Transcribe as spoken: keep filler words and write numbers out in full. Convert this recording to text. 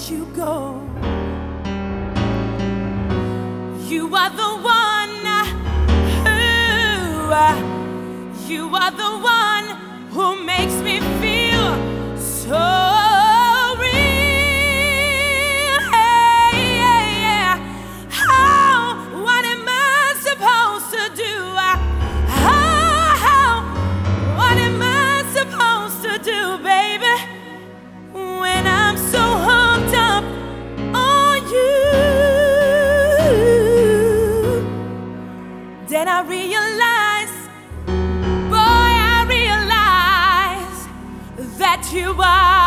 let you go. You are the one who, you are the one who makes me feel so real. Hey, yeah, yeah. How, what am I supposed to do? How, how, what am I supposed to do, baby, when I'm so hooked up on you? Then I realize, boy, I realize that you are